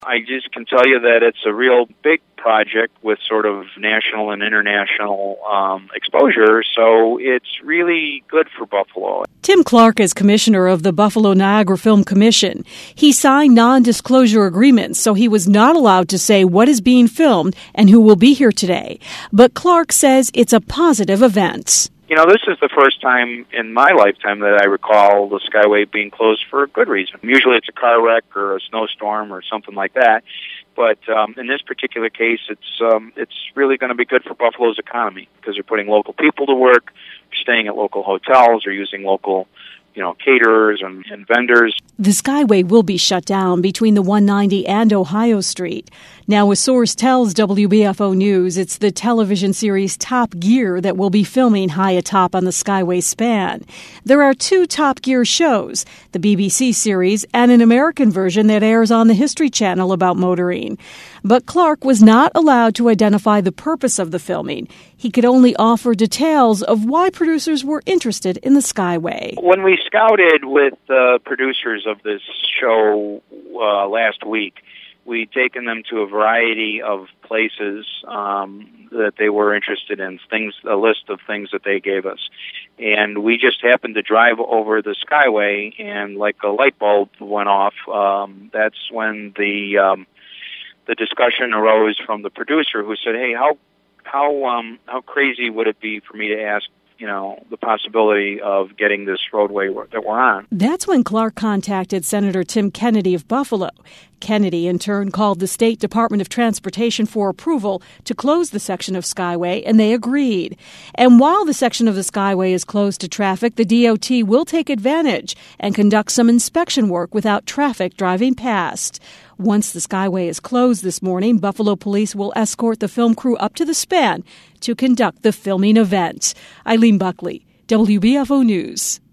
I just can tell you that it's a real big project with sort of national and international exposure, so it's really good for Buffalo. Tim Clark is commissioner of the Buffalo Niagara Film Commission. He signed non-disclosure agreements, so he was not allowed to say what is being filmed and who will be here today. But Clark says it's a positive event. You know, this is the first time in my lifetime that I recall the Skyway being closed for a good reason. Usually it's a car wreck or a snowstorm or something like that. But in this particular case, it's really going to be good for Buffalo's economy because they're putting local people to work, staying at local hotels, or using local, caterers and vendors. The Skyway will be shut down between the 190 and Ohio Street. Now, a source tells WBFO News it's the television series Top Gear that will be filming high atop on the Skyway span. There are 2 Top Gear shows, the BBC series and an American version that airs on the History Channel about motoring. But Clark was not allowed to identify the purpose of the filming. He could only offer details of why producers were interested in the Skyway. When we scouted with the producers of this show last week, we'd taken them to a variety of places that they were interested in, a list of things that they gave us. And we just happened to drive over the Skyway, and like a light bulb went off. That's when the discussion arose from the producer, who said, "Hey, how crazy would it be for me to ask, the possibility of getting this roadway that we're on?" That's when Clark contacted Senator Tim Kennedy of Buffalo. Kennedy, in turn, called the State Department of Transportation for approval to close the section of Skyway, and they agreed. And while the section of the Skyway is closed to traffic, the DOT will take advantage and conduct some inspection work without traffic driving past. Once the Skyway is closed this morning, Buffalo police will escort the film crew up to the span to conduct the filming event. Eileen Buckley, WBFO News.